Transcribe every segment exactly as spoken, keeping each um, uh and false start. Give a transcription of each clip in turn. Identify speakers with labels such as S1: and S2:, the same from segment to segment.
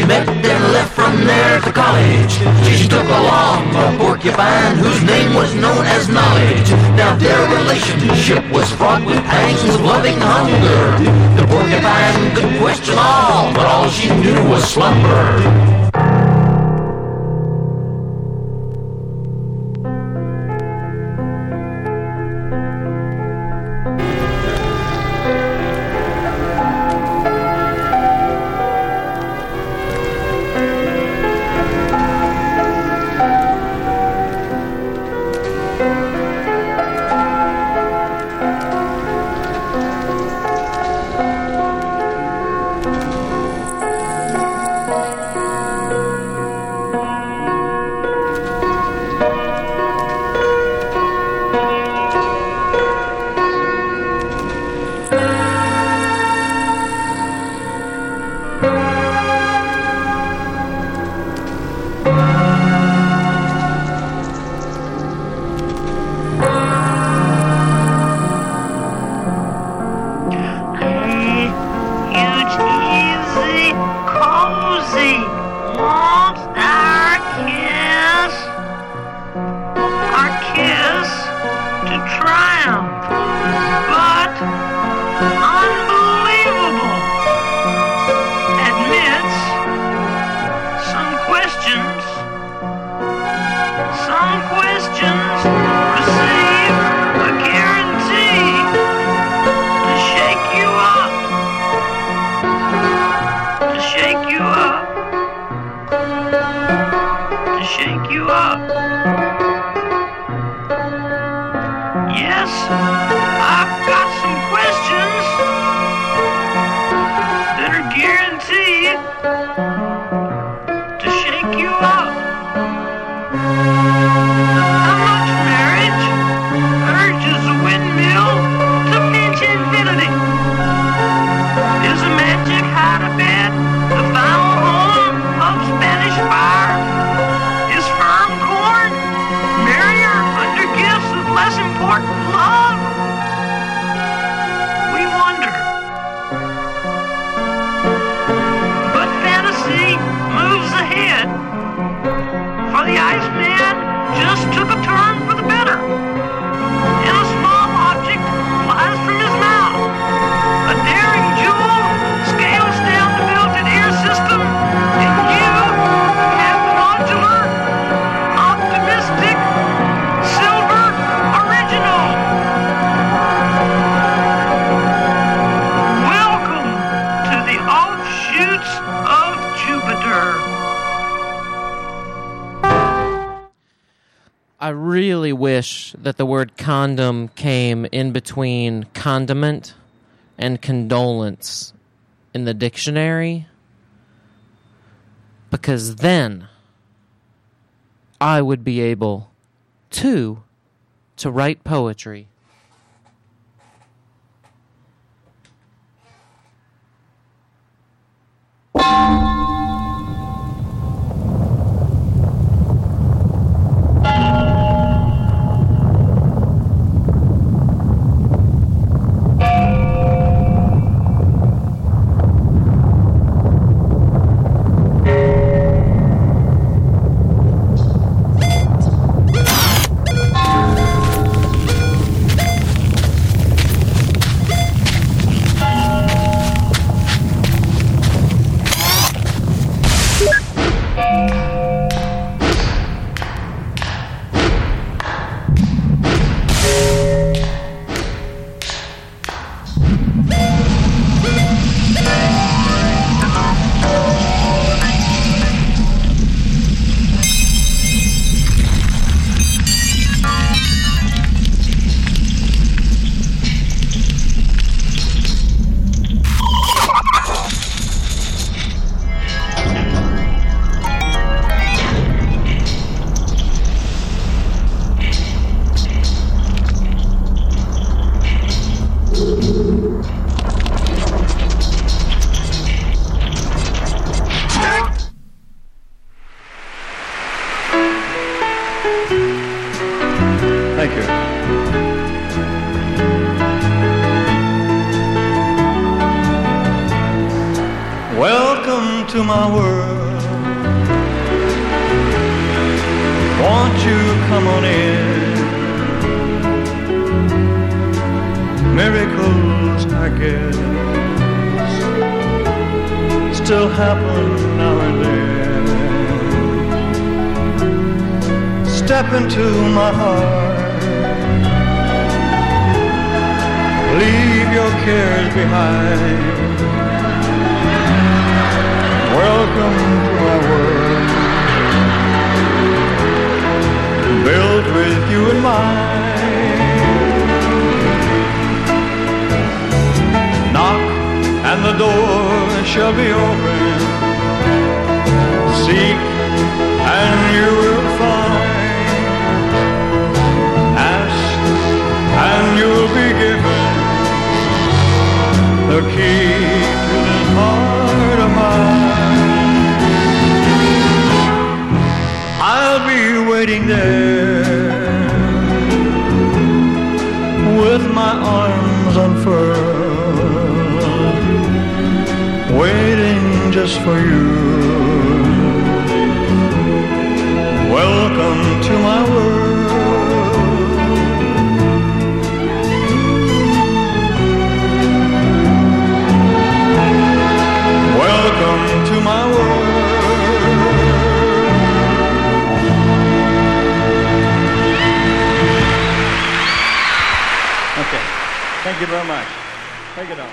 S1: She met and left from there to college. She took along a porcupine whose name was known as Knowledge. Now their relationship was fraught with pangs of loving hunger. The porcupine could question all, but all she knew was slumber.
S2: That the word condom came in between condiment and condolence in the dictionary, because then I would be able to to write poetry.
S3: Won't you come on in? Miracles, I guess, still happen now and then. Step into my heart, leave your cares behind. Welcome to my world, built with you in mind. Knock and the door shall be open. Seek and you will find. Ask and you'll be given the key to this heart of mine. I'll be waiting there with my arms unfurled, waiting just for you. Welcome to my world. Welcome to my world. Okay, thank you very much. Take it on.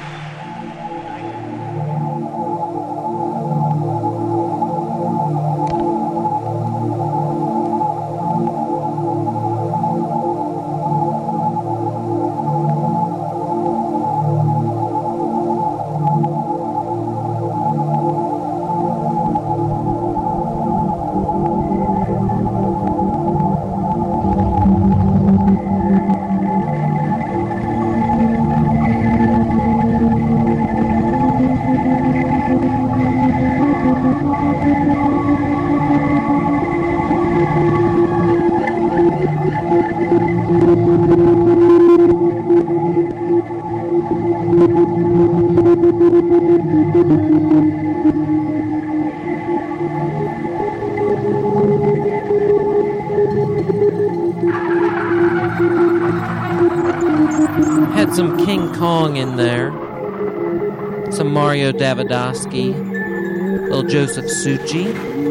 S2: Had some King Kong in there, some Mario Davidovsky, little Joseph Succi,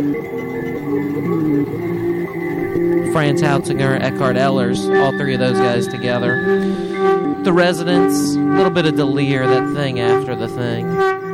S2: Franz Hautzinger, Eckhart Ehlers, all three of those guys together. The Residents, a little bit of Delir, that thing after the thing.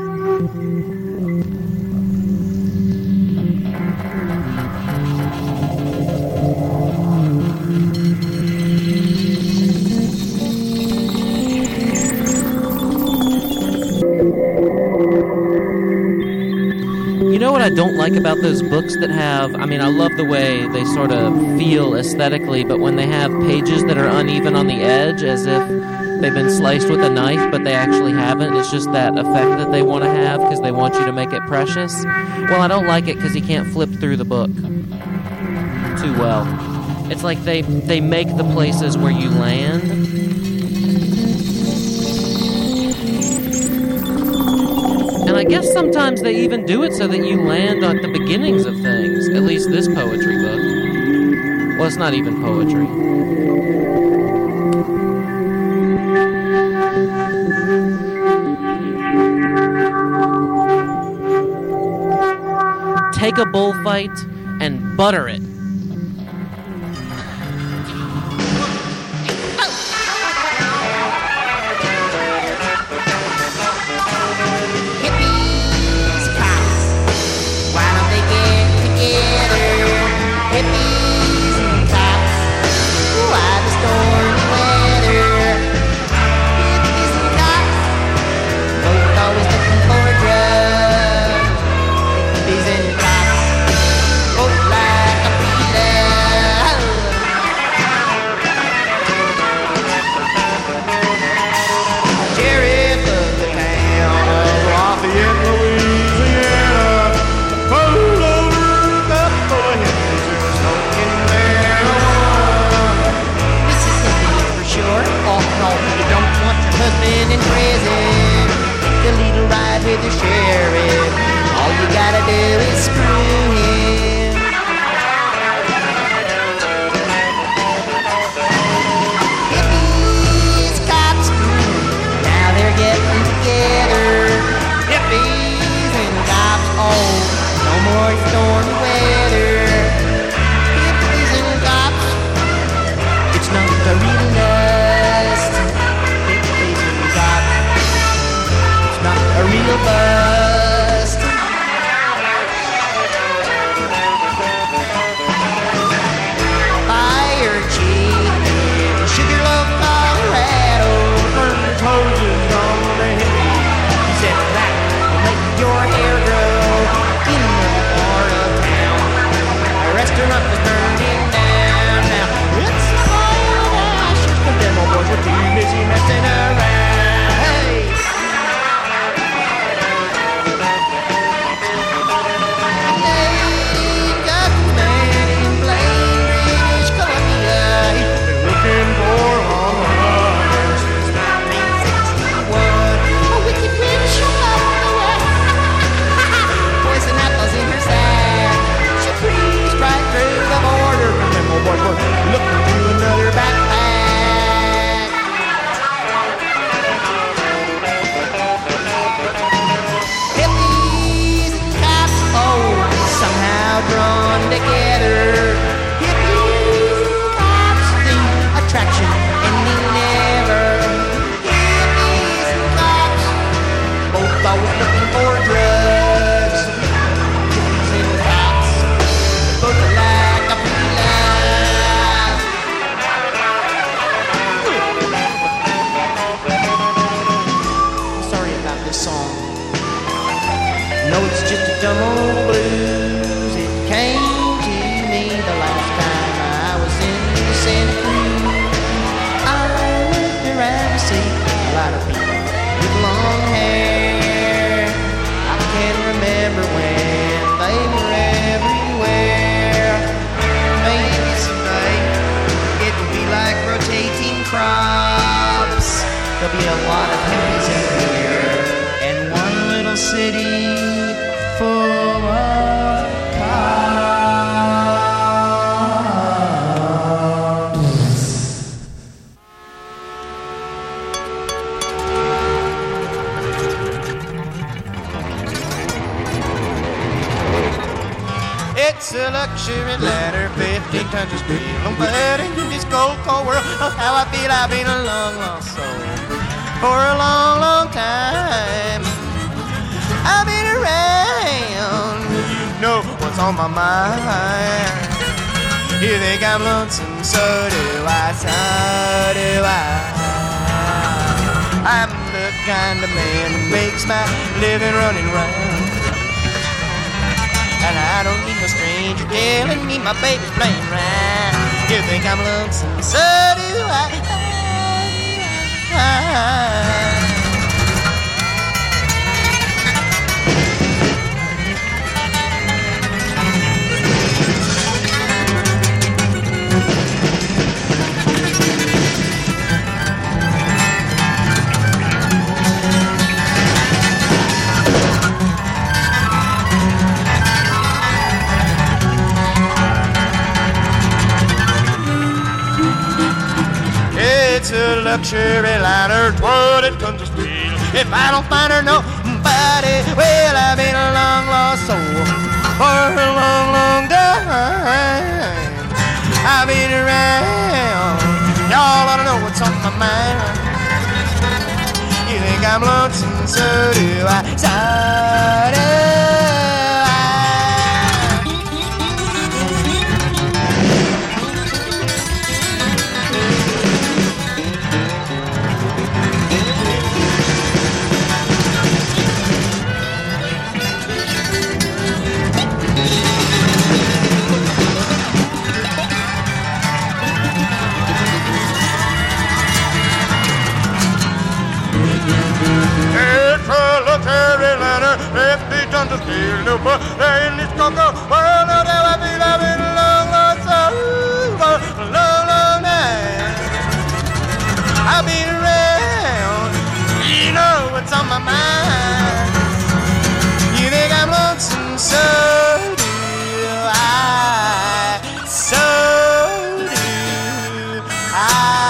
S2: You know what I don't like about those books that have, I mean, I love the way they sort of feel aesthetically, but when they have pages that are uneven on the edge, as if they've been sliced with a knife, but they actually haven't, it's just that effect that they want to have because they want you to make it precious. Well, I don't like it because you can't flip through the book too well. It's like they, they make the places where you land. And I guess sometimes they even do it so that you land at the beginnings of things. At least this poetry book. Well, it's not even poetry. Take a bullfight and butter it.
S4: These in the box, both like a It's a luxury ladder, fifty tons of steel. But in this cold, cold world, that's how I feel. I've been a long, lost soul for a long, long time. I've been around, you know what's on my mind. You think I'm lonesome, so do I, so do I. I'm the kind of man who makes my living running round. And I don't need no stranger telling me my baby's playing round. You think I'm lonesome, so do I. It's a luxury liner, twenty tons of steel. If I don't find her nobody, well, I've been a long lost soul for a long, long time. I've been around, y'all ought to know what's on my mind. You think I'm lonesome, so do I, so do I. fifty tons of steel, no more in this cocoa world. No doubt I feel I've been a long, long time, for a long, long time. I've been around, you know what's on my mind. You think I'm lonesome, so do I, so do I.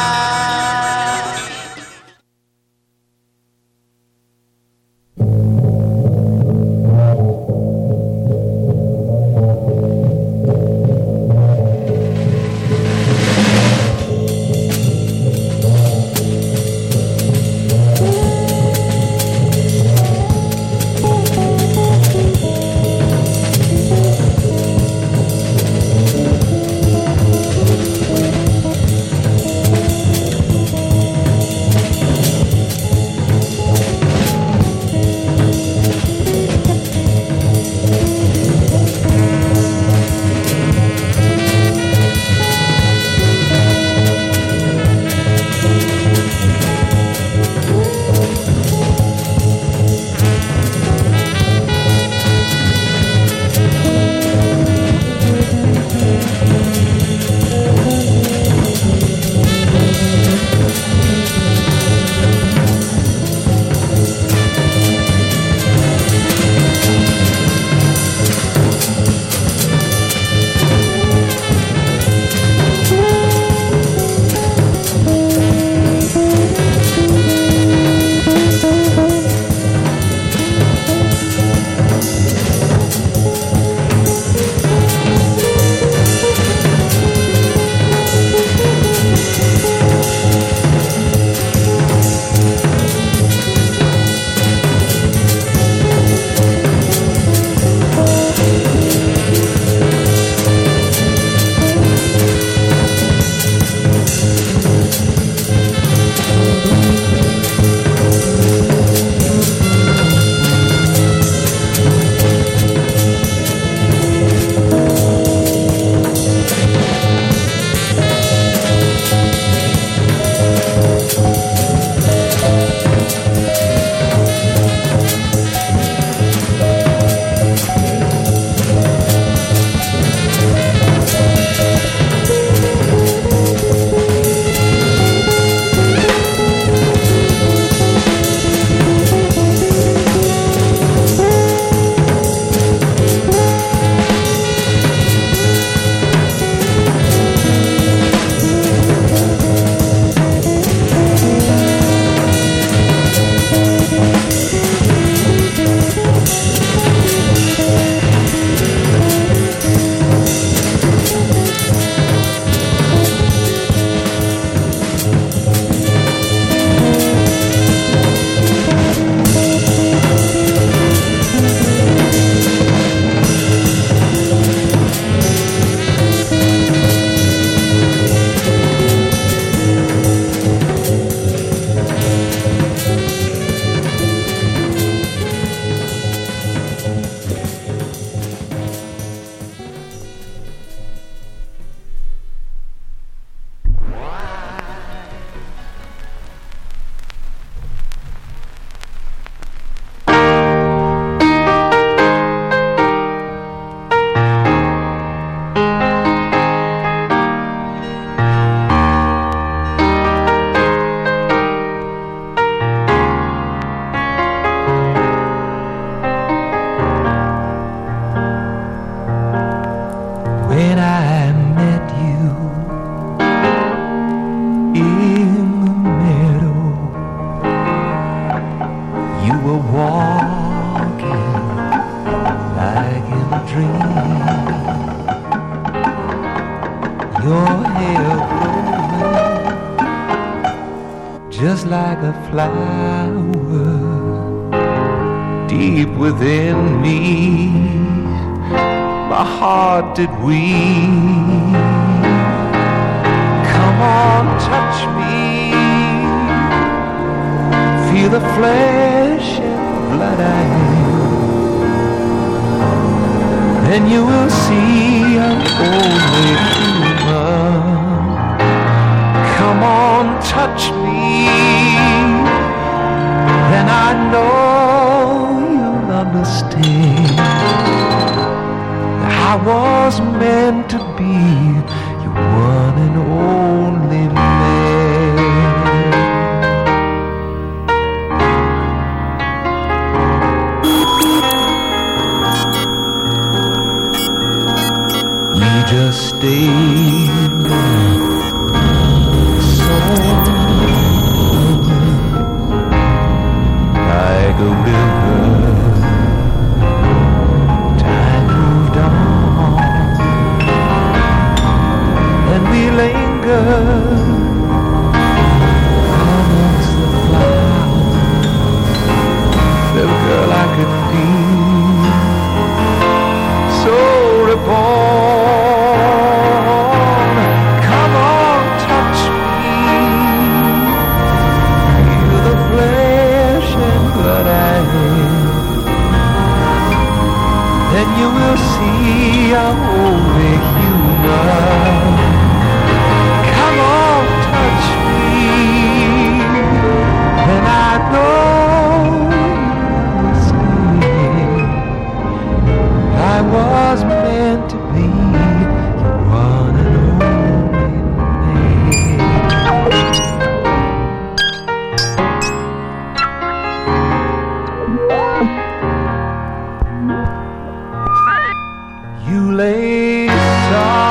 S5: just like a flower deep within me. My heart did weep. Come on, touch me. Feel the flesh and blood I am. Then you will see I'm only human. Come on, touch me. Then I know you'll understand. I was meant to be your one and only man. We just stayed so like a river. Time moved on, and we lingered amongst the flowers. Little girl, I could feel so reborn. Come on, touch me. Feel the flesh and blood I have. Then you will see I'm only human. Come on, touch me. Then I know you understand. I was meant to be your one and only man. You lay soft